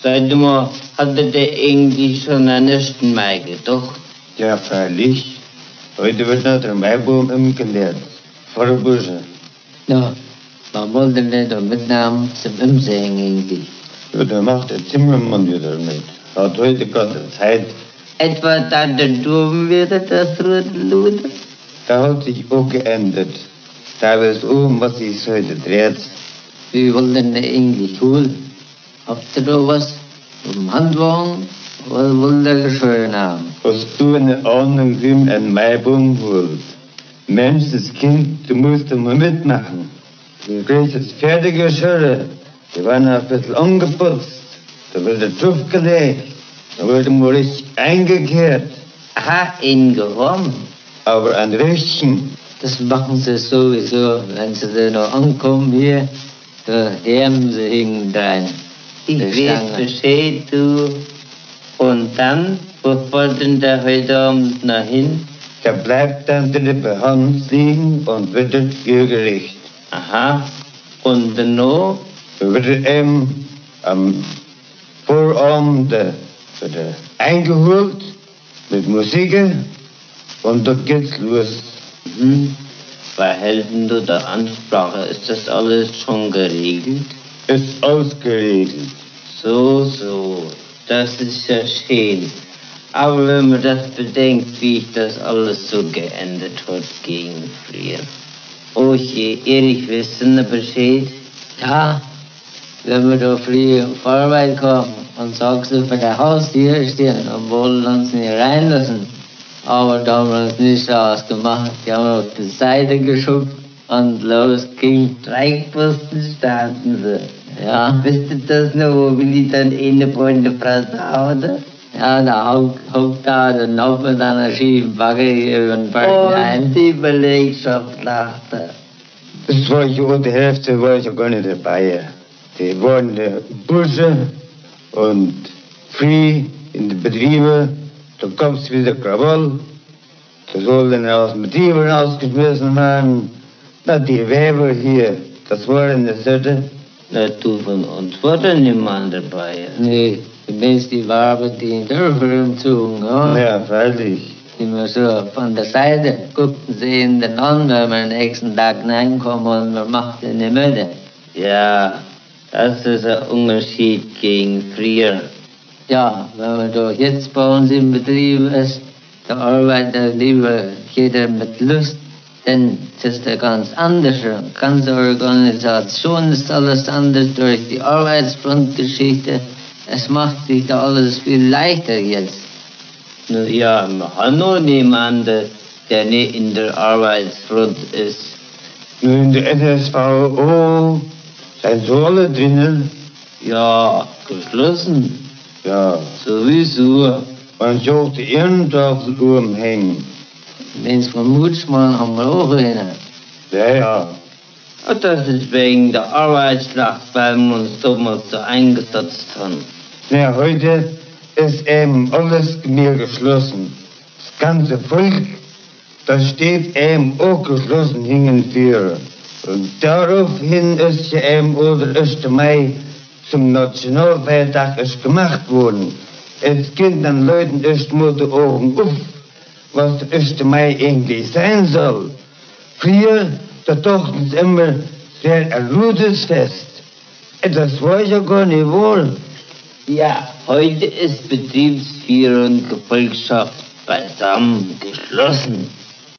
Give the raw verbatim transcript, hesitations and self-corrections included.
Sag mal, hatte der eigentlich schon an ersten Mai gedacht? Ja, freilich. Heute wird noch der Maibaum im gelehrt. Vor der Busche. Ja, man wollte nicht mitnehmen zum Umsehen eigentlich. Ja, da macht der Zimmermann wieder mit. Hat heute keine Zeit. Etwa dann der Turm wieder das Rudelluder? Da hat sich auch geändert. Da weiß oben, was sich heute dreht. Wie wollen denn eigentlich holen? Habt ihr da was? Um Handwagen? Was wollt ihr geschrieben haben? Hast du eine Ahnung, wie man einen Maibaum holt? Mensch, das Kind, du musst mal mitmachen. Du kriegst das fertige Schöre. Die waren ein bisschen angeputzt. Da wird der Tupf gelegt. Da wird mal richtig eingekehrt. Aha, in Gehomm. Aber ein Richtchen. Das machen sie sowieso, wenn sie da noch ankommen hier. Da härmen sie hinterdrein. Ich weiß Bescheid, du. Und dann, wo fährt denn der heute Abend noch hin? Der bleibt dann drin bei Hans liegen und wird das Gericht. Aha. Und dann noch? Da wird er eben am Vorabend äh, wird er eingeholt mit Musik und da geht's los. Hm. Bei Helden du der Ansprache, ist das alles schon geregelt? Ist ausgeregelt. So, so. Das ist ja schön. Aber wenn man das bedenkt, wie ich das alles so geändert hat gegen früher. Oh je, Erich, weißt du noch Bescheid? Ja, wenn wir da früher auf Arbeit kommen und sagst du vor der Haustür stehen und wollen uns nicht reinlassen. Aber da haben wir uns nicht ausgemacht. Die haben auf die Seite geschoben und los ging. Drei Pfosten standen sie. Ja. Wisst ihr das noch, wo Willi dann eine Freunde Frau sauerte? Ja, da hockt da der Knopf mit einer schiefen Backe über den Balken ein. Und die Belegschaft lachte. Das war ich auch, die Hälfte war ich ja gar nicht dabei. Die waren der Bursche und früh in den Betrieben. Da gab es wieder Krawall. Da sollten aus dem Betrieb rausgeschmissen werden. Na, die Weber hier, das waren die Söhne. Na, du, von uns war da niemand dabei. Nee, zumindest die Weiber, die in Dörfer umzogen, ja. Ja, freilich. Die man so von der Seite guckten sie in den an, wenn wir am nächsten Tag reinkommen und man machte eine Müde. Ja, das ist ein Unterschied gegen früher. Ja, wenn man da jetzt bei uns im Betrieb ist, da arbeitet lieber jeder mit Lust, denn das ist ja ganz anders. Die ganze Organisation ist alles anders durch die Arbeitsfrontgeschichte. Es macht sich da alles viel leichter jetzt. Na ja, wir haben noch niemanden, der nicht in der Arbeitsfront ist. Nur in der N S V O sind so alle drinnen. Ja, geschlossen. Ja. Sowieso. Man sucht die Ehrentafel umhängen. Wenn's von Mutschmann haben wir auch einen. Ja, ja. Und das ist wegen der Arbeitsschlacht, weil wir uns damals so eingesetzt haben. Ja, heute ist eben alles mir geschlossen. Das ganze Volk, das steht eben auch geschlossen hinten. Und daraufhin ist ja eben auch der erste Mai zum Nationalfeiertag ist gemacht worden. Es geht den Leuten erst mal die Augen auf, was der erste Mai eigentlich sein soll. Früher, da dachten sie immer, es wäre ein Ludesfest. Das war ja gar nicht wohl. Ja, heute ist Betriebsführer und Gefolgschaft beisammen geschlossen.